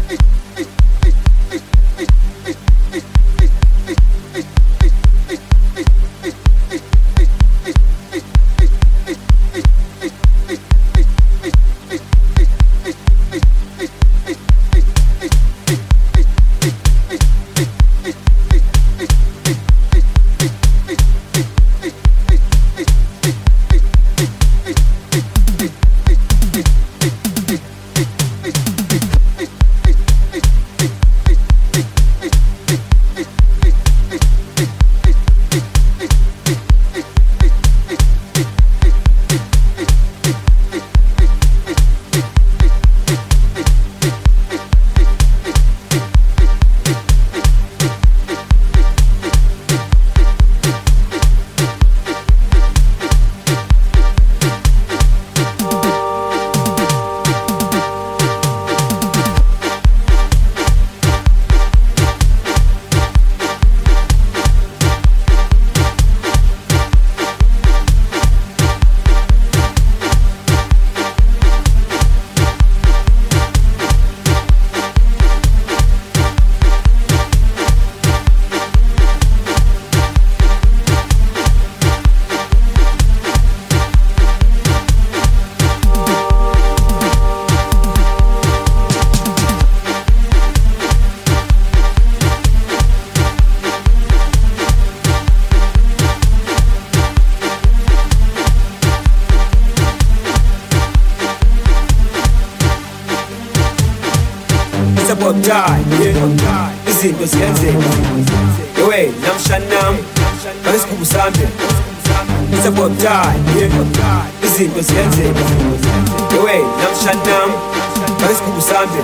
izinto ziyenzeka yewe namshanam basikhulu sami it's about time izinto ziyenzeka yewe namshanam basikhulu sami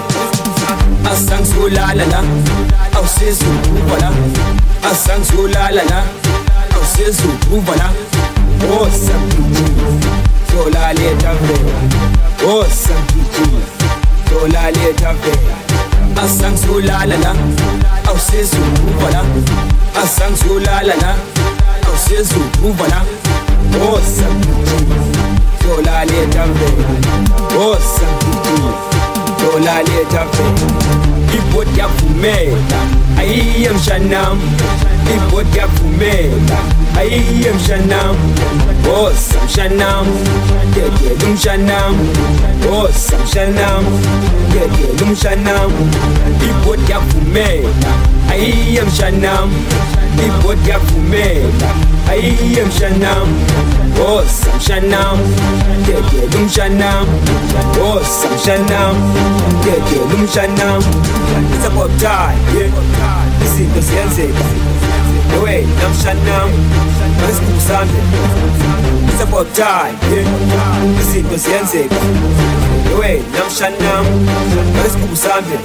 asangizolala la awusezukuva la asangizolala la awusezukuva la oh sampithi zolaleta vela oh sampithi zolaleta vela asangizolala la awusezukuva la asangizolala la awusezukuva la oh sampithi zolaleta vela oh sampithi zolaleta vela ibodi yavumela ayiye mshanam ibodi yavumela ayiye mshanam oh samshanam dedela umshanam oh samshanam dedela umshanam ibodi yavumela ayiye mshanam ibodi yavumela ayiye mshanam oh samshanam dedela umshanam oh samshanam dedela umshanam it's about time izinto ziyenzeka yewe namshanam basikhulu sami it's about time izinto ziyenzeka yewe namshanam basikhulu sami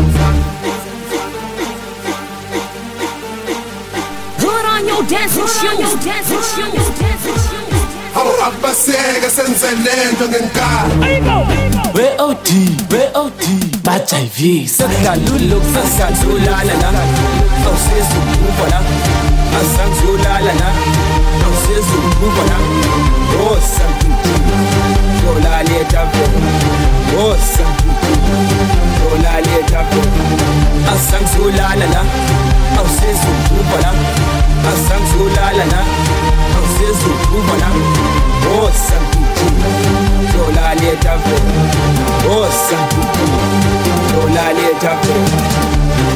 put on your dancing shoes awabaseka senze lento ngenkani we-OD ba-HIV asangizolala la awusezukuva la asangizolala la awusezukuva la oh sampithi zolaleta vela oh sampithi zolaleta vela asangizolala la awusezukuva la asangizolala la awusezukuva la oh sampithi zolaleta vela oh sampithi zolaleta vela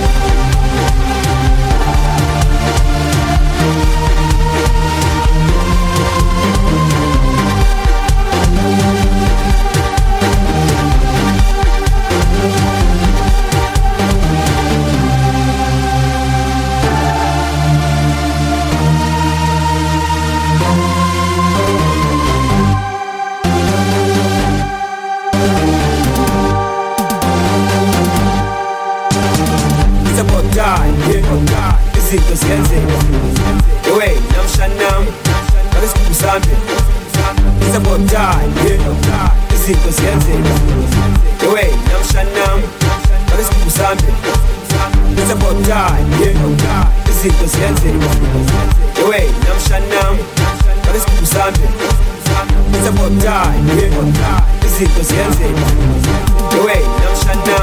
izinto ziyenzeka yewe namshanam basikhulu sami it's about time izinto ziyenzeka yewe namshanam basikhulu sami it's about time izinto ziyenzeka yewe namshanam basikhulu sami it's about time izinto ziyenzeka yewe namshanam